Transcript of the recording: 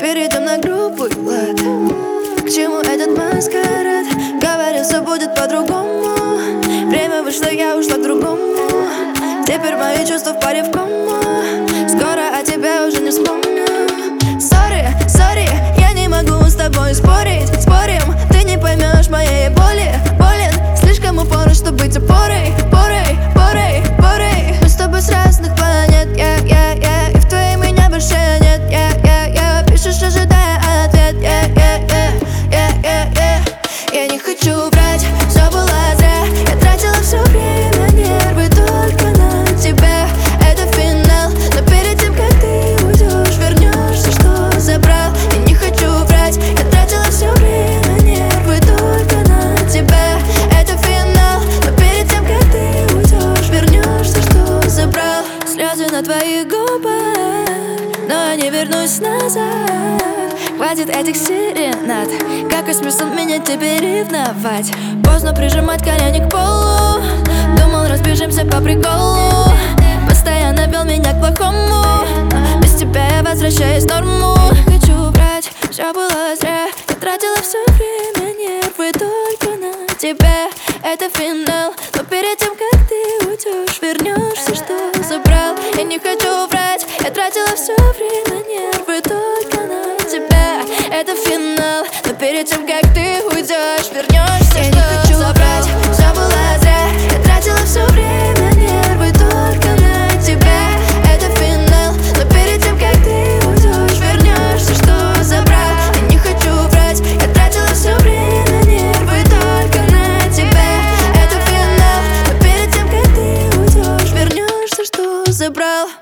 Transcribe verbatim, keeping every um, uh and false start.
перейдем на грубый лад. К чему этот маскарад? Говорил, все будет по-другому. Время вышло, я ушла к другому. Теперь мои чувства в паре в кому. Скоро о тебе уже не вспомню. Сори, сори, я не могу с тобой спорить. Спорим, ты не поймешь моей боли. Болен, слишком упорен, чтобы быть опорой. Порой, порой, порой. Мы с тобой с разных планет, я, я, я. И в твоей меня больше нет, я, я, я. Пишешь, ожидая ответ, я, я, я, я, я, я. Я не хочу врать, все было зря. Я тратила все время, нервы только на тебя. Это финал, но перед тем, как ты уйдешь, вернешься, что забрал. Я не хочу врать, я тратила все время, нервы только на тебя. Это финал, но перед тем, как ты уйдешь, вернешься, что забрал. Слезы на твоих губах, но я не вернусь назад. Хватит этих серенад. Какой смысл меня теперь ревновать? Поздно прижимать колени к полу. Думал, разбежимся по приколу. Постоянно вел меня к плохому. Без тебя я возвращаюсь в норму. Не хочу врать, все было зря. Я тратила все время, нервы только на тебя. Это финал, но перед тем, как ты уйдешь, вернешься, что забрал. Я не хочу врать, я тратила все время, нервы только на тебя. Это финал, но перед тем, как ты уйдешь, вернешься, я что не хочу забрать. Все было зря, я тратила все время, нервы только на тебя. Это финал, но перед тем, как ты уйдешь, вернешься, что забрал. Я не хочу врать, я тратила все время, нервы только на тебя. Это финал, но перед тем, как ты уйдешь, вернешься, что забрал.